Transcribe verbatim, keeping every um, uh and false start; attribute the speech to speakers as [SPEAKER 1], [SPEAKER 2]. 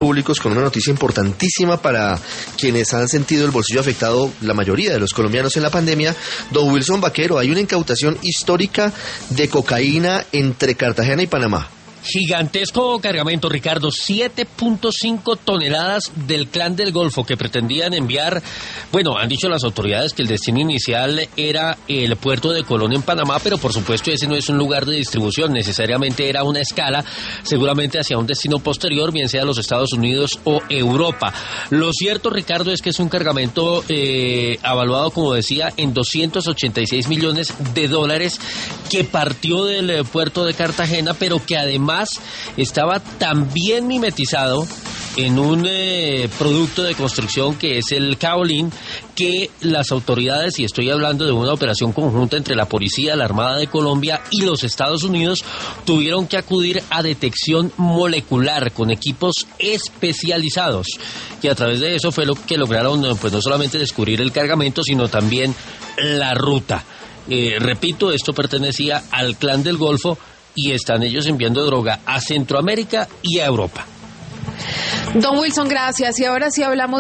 [SPEAKER 1] públicos con una noticia importantísima para quienes han sentido el bolsillo afectado, la mayoría de los colombianos en la pandemia. Don Wilson Vaquero, hay una incautación histórica de cocaína entre Cartagena y Panamá.
[SPEAKER 2] Gigantesco cargamento, Ricardo, siete punto cinco toneladas del Clan del Golfo que pretendían enviar. Bueno, han dicho las autoridades que el destino inicial era el puerto de Colón en Panamá, pero por supuesto ese no es un lugar de distribución, necesariamente era una escala, seguramente hacia un destino posterior, bien sea los Estados Unidos o Europa. Lo cierto, Ricardo, es que es un cargamento eh, evaluado, como decía, en doscientos ochenta y seis millones de dólares, que partió del eh, puerto de Cartagena, pero que además estaba también mimetizado en un eh, producto de construcción que es el caolín, que las autoridades, y estoy hablando de una operación conjunta entre la policía, la Armada de Colombia y los Estados Unidos, tuvieron que acudir a detección molecular con equipos especializados, que a través de eso fue lo que lograron, pues no solamente descubrir el cargamento, sino también la ruta. Eh, repito, esto pertenecía al Clan del Golfo, y están ellos enviando droga a Centroamérica y a Europa.
[SPEAKER 3] Don Wilson, gracias. Y ahora sí hablamos